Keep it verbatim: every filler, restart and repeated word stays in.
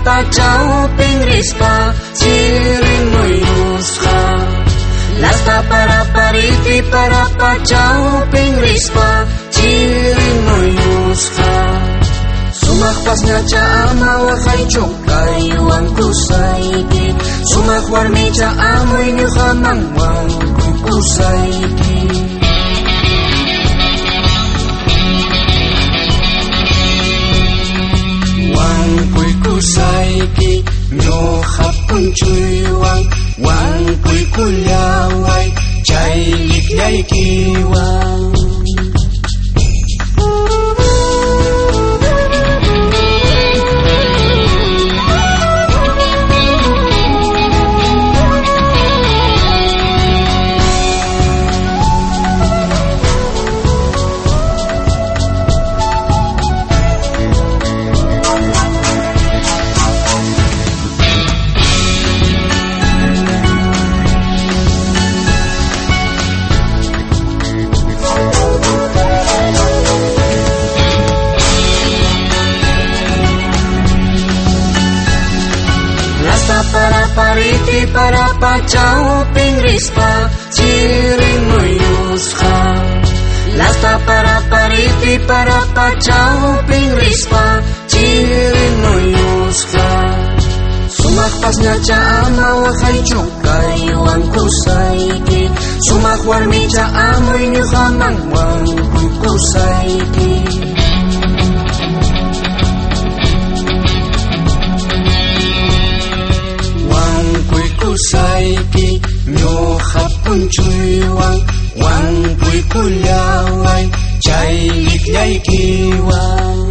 pachao pingrispa chirimuyusqa lasta para pariti para pachao pingrispa chirimuyusqa sumaq pasñacha ama waqaychu kaywan kusayki sumaq warmicha amuy ñuqaman wankuy kusayki wankuy kusayki ñuqa punchuywan wankuy kullaway chay lliqllaykiwan para pariti para pachao pingrispa chirimuyusqa lasta para pariti para pachao pingrispa chirimuyusqa sumaq pasñacha ama waqaychu kaywan kusayki sumaq warmicha amuy ñuqaman wankuy kusayki kusayki ñuqa punchuywan wankuy kullaway chay lliqllaykiwan